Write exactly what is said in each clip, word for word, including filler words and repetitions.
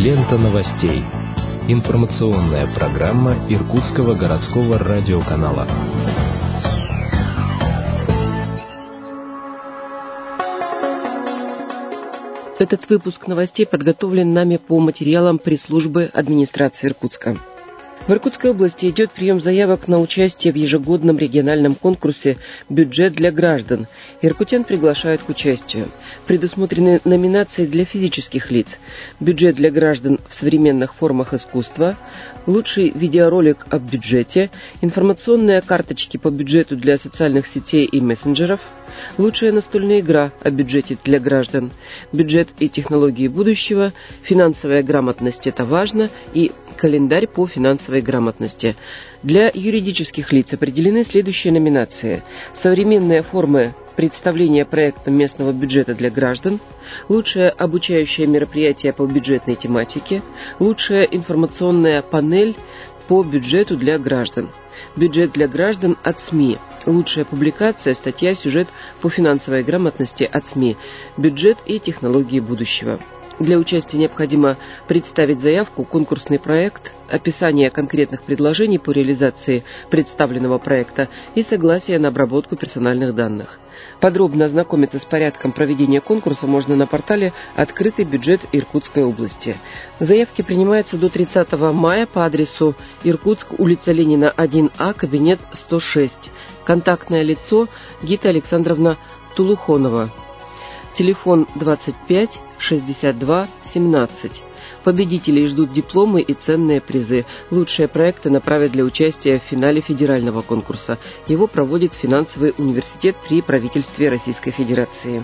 Лента новостей. Информационная программа Иркутского городского радиоканала. Этот выпуск новостей подготовлен нами по материалам пресс-службы администрации Иркутска. В Иркутской области идет прием заявок на участие в ежегодном региональном конкурсе «Бюджет для граждан». Иркутян приглашают к участию. Предусмотрены номинации для физических лиц: «Бюджет для граждан в современных формах искусства», «Лучший видеоролик об бюджете», «Информационные карточки по бюджету для социальных сетей и мессенджеров», «Лучшая настольная игра о бюджете для граждан», «Бюджет и технологии будущего», «Финансовая грамотность – это важно» и «Календарь по финансовой грамотности». Для юридических лиц определены следующие номинации: «Современные формы представления проекта местного бюджета для граждан», «Лучшее обучающее мероприятие по бюджетной тематике», «Лучшая информационная панель по бюджету для граждан», «Бюджет для граждан от СМИ», «Лучшая публикация, статья, сюжет по финансовой грамотности от СМИ», «Бюджет и технологии будущего». Для участия необходимо представить заявку, конкурсный проект, описание конкретных предложений по реализации представленного проекта и согласие на обработку персональных данных. Подробно ознакомиться с порядком проведения конкурса можно на портале «Открытый бюджет Иркутской области». Заявки принимаются до тридцатого мая по адресу Иркутск, улица Ленина, один А, кабинет сто шесть. Контактное лицо Гита Александровна Тулухонова. Телефон двадцать пять шестьдесят два семнадцать. Победителей ждут дипломы и ценные призы. Лучшие проекты направят для участия в финале федерального конкурса. Его проводит финансовый университет при правительстве Российской Федерации.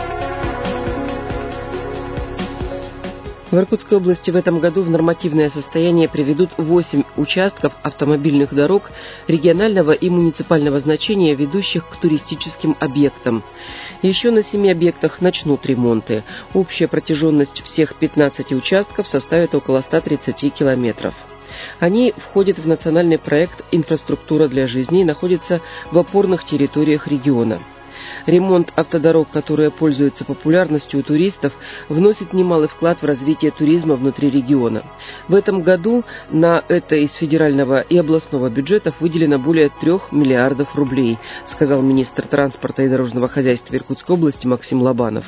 В Иркутской области в этом году в нормативное состояние приведут восемь участков автомобильных дорог регионального и муниципального значения, ведущих к туристическим объектам. Еще на семи объектах начнут ремонты. Общая протяженность всех пятнадцати участков составит около ста тридцати километров. Они входят в национальный проект «Инфраструктура для жизни» и находятся в опорных территориях региона. Ремонт автодорог, которые пользуются популярностью у туристов, вносит немалый вклад в развитие туризма внутри региона. В этом году на это из федерального и областного бюджетов выделено более трех миллиардов рублей, сказал министр транспорта и дорожного хозяйства Иркутской области Максим Лобанов.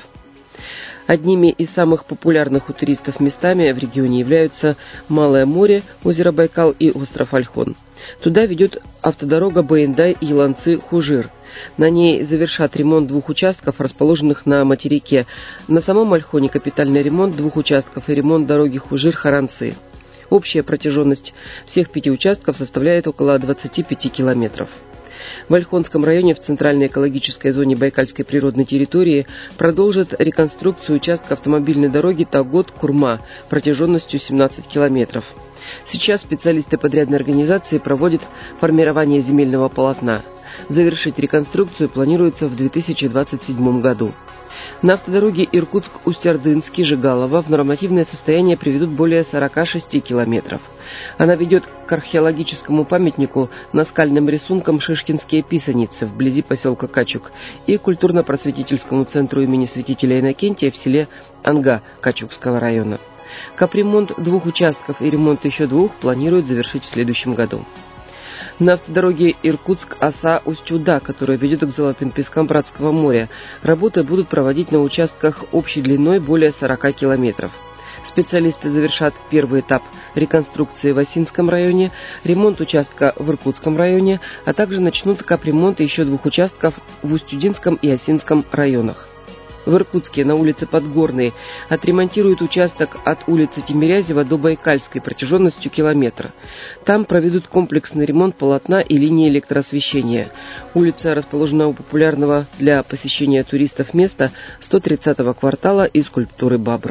Одними из самых популярных у туристов местами в регионе являются Малое море, озеро Байкал и остров Ольхон. Туда ведет автодорога Баендай-Еланцы-Хужир. На ней завершат ремонт двух участков, расположенных на материке. На самом Ольхоне капитальный ремонт двух участков и ремонт дороги Хужир-Харанцы. Общая протяженность всех пяти участков составляет около двадцати пяти километров. В Ольхонском районе в центральной экологической зоне Байкальской природной территории продолжат реконструкцию участка автомобильной дороги Тагот-Курма протяженностью семнадцать километров. Сейчас специалисты подрядной организации проводят формирование земельного полотна. Завершить реконструкцию планируется в две тысячи двадцать седьмом году. На автодороге Иркутск-Устьярдынский-Жигалово в нормативное состояние приведут более сорока шести километров. Она ведет к археологическому памятнику наскальным рисункам Шишкинские писаницы вблизи поселка Качук и культурно-просветительскому центру имени святителя Иннокентия в селе Анга Качукского района. Капремонт двух участков и ремонт еще двух планируют завершить в следующем году. На автодороге Иркутск-Оса-Устюда, которая ведет к золотым пескам Братского моря, работы будут проводить на участках общей длиной более сорока километров. Специалисты завершат первый этап реконструкции в Осинском районе, ремонт участка в Иркутском районе, а также начнут капремонт еще двух участков в Устюдинском и Осинском районах. В Иркутске на улице Подгорной отремонтируют участок от улицы Тимирязева до Байкальской протяженностью километра. Там проведут комплексный ремонт полотна и линии электроосвещения. Улица расположена у популярного для посещения туристов места сто тридцатого квартала и скульптуры Бабр.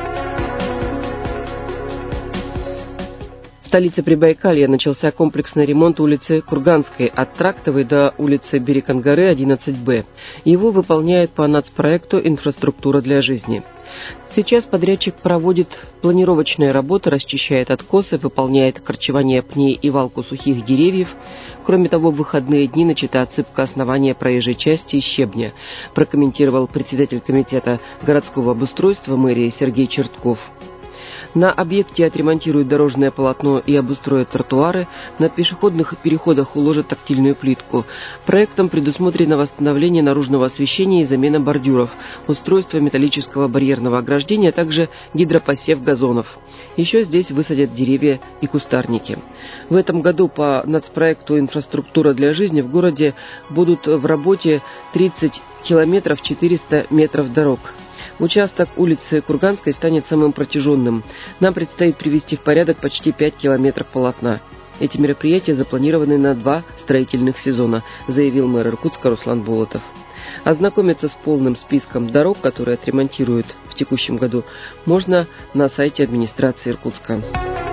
В столице Прибайкалья начался комплексный ремонт улицы Курганской от Трактовой до улицы Берег-Ангары одиннадцать Б. Его выполняют по нацпроекту «Инфраструктура для жизни». Сейчас подрядчик проводит планировочные работы, расчищает откосы, выполняет корчевание пней и валку сухих деревьев. Кроме того, в выходные дни начата отсыпка основания проезжей части из щебня, прокомментировал председатель комитета городского обустройства мэрии Сергей Чертков. На объекте отремонтируют дорожное полотно и обустроят тротуары, на пешеходных переходах уложат тактильную плитку. Проектом предусмотрено восстановление наружного освещения и замена бордюров, устройство металлического барьерного ограждения, а также гидропосев газонов. Еще здесь высадят деревья и кустарники. В этом году по нацпроекту «Инфраструктура для жизни» в городе будут в работе тридцать километров четыреста метров дорог. Участок улицы Курганской станет самым протяженным. Нам предстоит привести в порядок почти пять километров полотна. Эти мероприятия запланированы на два строительных сезона, заявил мэр Иркутска Руслан Болотов. Ознакомиться с полным списком дорог, которые отремонтируют в текущем году, можно на сайте администрации Иркутска.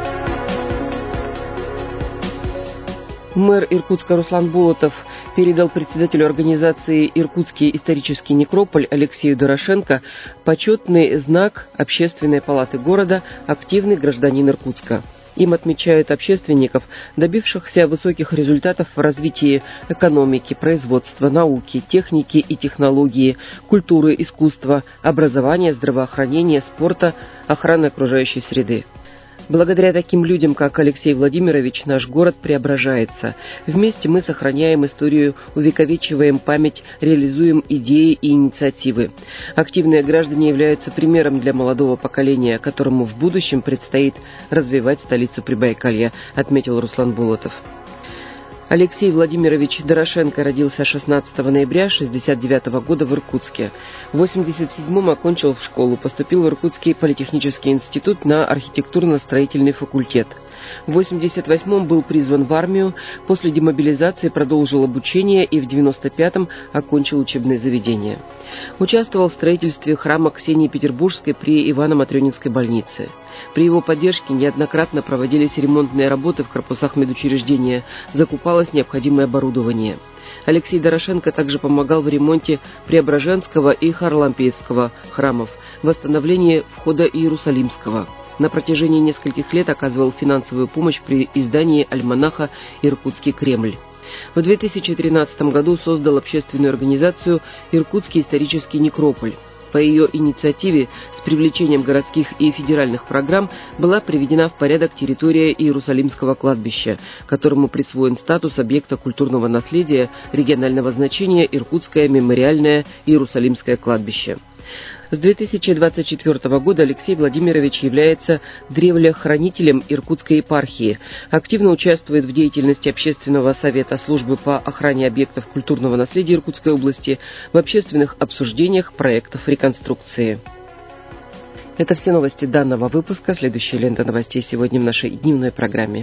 Мэр Иркутска Руслан Болотов передал председателю организации «Иркутский исторический некрополь» Алексею Дорошенко почетный знак Общественной палаты города «Активный гражданин Иркутска». Им отмечают общественников, добившихся высоких результатов в развитии экономики, производства, науки, техники и технологии, культуры, искусства, образования, здравоохранения, спорта, охраны окружающей среды. Благодаря таким людям, как Алексей Владимирович, наш город преображается. Вместе мы сохраняем историю, увековечиваем память, реализуем идеи и инициативы. Активные граждане являются примером для молодого поколения, которому в будущем предстоит развивать столицу Прибайкалья, отметил Руслан Болотов. Алексей Владимирович Дорошенко родился шестнадцатого ноября шестьдесят девятого года в Иркутске. В восемьдесят седьмом окончил школу, поступил в Иркутский политехнический институт на архитектурно-строительный факультет. В восемьдесят восьмом был призван в армию, после демобилизации продолжил обучение и в девяносто пятом окончил учебное заведение. Участвовал в строительстве храма Ксении Петербургской при Ивано-Матрёнинской больнице. При его поддержке неоднократно проводились ремонтные работы в корпусах медучреждения, закупалось необходимое оборудование. Алексей Дорошенко также помогал в ремонте Преображенского и Харлампиевского храмов, восстановлении входа Иерусалимского. На протяжении нескольких лет оказывал финансовую помощь при издании альманаха «Иркутский Кремль». В две тысячи тринадцатом году создал общественную организацию «Иркутский исторический некрополь». По ее инициативе с привлечением городских и федеральных программ была приведена в порядок территория Иерусалимского кладбища, которому присвоен статус объекта культурного наследия регионального значения Иркутское мемориальное Иерусалимское кладбище. С две тысячи двадцать четвёртого года Алексей Владимирович является древлехранителем Иркутской епархии, активно участвует в деятельности Общественного совета службы по охране объектов культурного наследия Иркутской области, в общественных обсуждениях проектов реконструкции. Это все новости данного выпуска. Следующая лента новостей сегодня в нашей дневной программе.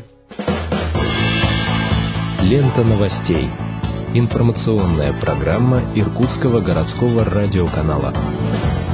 Лента новостей. Информационная программа Иркутского городского радиоканала.